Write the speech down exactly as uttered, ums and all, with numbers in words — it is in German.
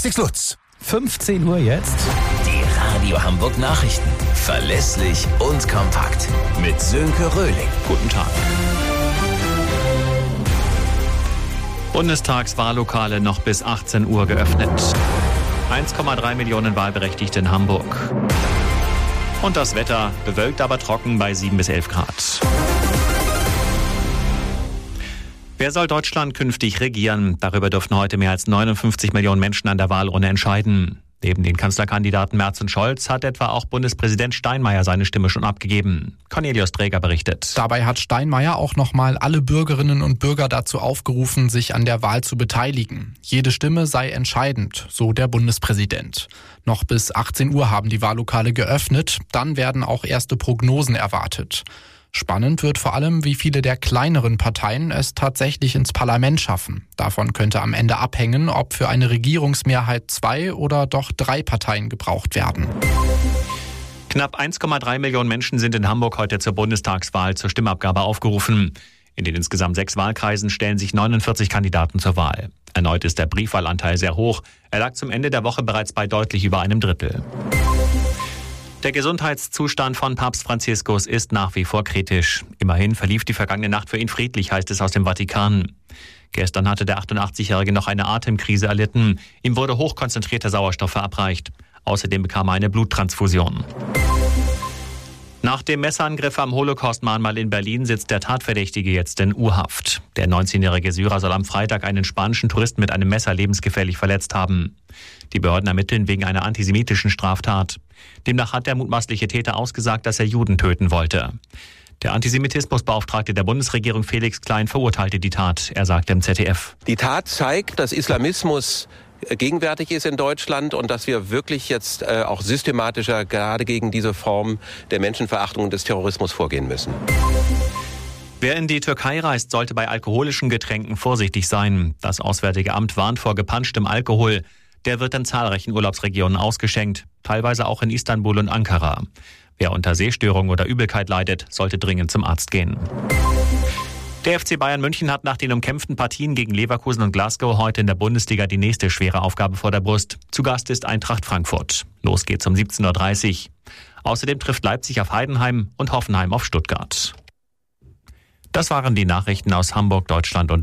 Basics Lutz. fünfzehn Uhr jetzt. Die Radio Hamburg Nachrichten. Verlässlich und kompakt. Mit Sönke Röhling. Guten Tag. Bundestagswahllokale noch bis achtzehn Uhr geöffnet. eins Komma drei Millionen Wahlberechtigte in Hamburg. Und das Wetter bewölkt, aber trocken bei sieben bis elf Grad. Wer soll Deutschland künftig regieren? Darüber dürften heute mehr als neunundfünfzig Millionen Menschen an der Wahlurne entscheiden. Neben den Kanzlerkandidaten Merz und Scholz hat etwa auch Bundespräsident Steinmeier seine Stimme schon abgegeben. Cornelius Träger berichtet. Dabei hat Steinmeier auch nochmal alle Bürgerinnen und Bürger dazu aufgerufen, sich an der Wahl zu beteiligen. Jede Stimme sei entscheidend, so der Bundespräsident. Noch bis achtzehn Uhr haben die Wahllokale geöffnet, dann werden auch erste Prognosen erwartet. Spannend wird vor allem, wie viele der kleineren Parteien es tatsächlich ins Parlament schaffen. Davon könnte am Ende abhängen, ob für eine Regierungsmehrheit zwei oder doch drei Parteien gebraucht werden. Knapp eins Komma drei Millionen Menschen sind in Hamburg heute zur Bundestagswahl zur Stimmabgabe aufgerufen. In den insgesamt sechs Wahlkreisen stellen sich neunundvierzig Kandidaten zur Wahl. Erneut ist der Briefwahlanteil sehr hoch. Er lag zum Ende der Woche bereits bei deutlich über einem Drittel. Der Gesundheitszustand von Papst Franziskus ist nach wie vor kritisch. Immerhin verlief die vergangene Nacht für ihn friedlich, heißt es aus dem Vatikan. Gestern hatte der achtundachtzigjährige noch eine Atemkrise erlitten. Ihm wurde hochkonzentrierter Sauerstoff verabreicht. Außerdem bekam er eine Bluttransfusion. Nach dem Messerangriff am Holocaust-Mahnmal in Berlin sitzt der Tatverdächtige jetzt in U-Haft. Der neunzehnjährige Syrer soll am Freitag einen spanischen Touristen mit einem Messer lebensgefährlich verletzt haben. Die Behörden ermitteln wegen einer antisemitischen Straftat. Demnach hat der mutmaßliche Täter ausgesagt, dass er Juden töten wollte. Der Antisemitismusbeauftragte der Bundesregierung Felix Klein verurteilte die Tat. Er sagte im Z D F. Die Tat zeigt, dass Islamismus gegenwärtig ist in Deutschland und dass wir wirklich jetzt äh, auch systematischer gerade gegen diese Form der Menschenverachtung und des Terrorismus vorgehen müssen. Wer in die Türkei reist, sollte bei alkoholischen Getränken vorsichtig sein. Das Auswärtige Amt warnt vor gepanschtem Alkohol. Der wird in zahlreichen Urlaubsregionen ausgeschenkt, teilweise auch in Istanbul und Ankara. Wer unter Sehstörung oder Übelkeit leidet, sollte dringend zum Arzt gehen. Der F C Bayern München hat nach den umkämpften Partien gegen Leverkusen und Glasgow heute in der Bundesliga die nächste schwere Aufgabe vor der Brust. Zu Gast ist Eintracht Frankfurt. Los geht's um siebzehn Uhr dreißig. Außerdem trifft Leipzig auf Heidenheim und Hoffenheim auf Stuttgart. Das waren die Nachrichten aus Hamburg, Deutschland und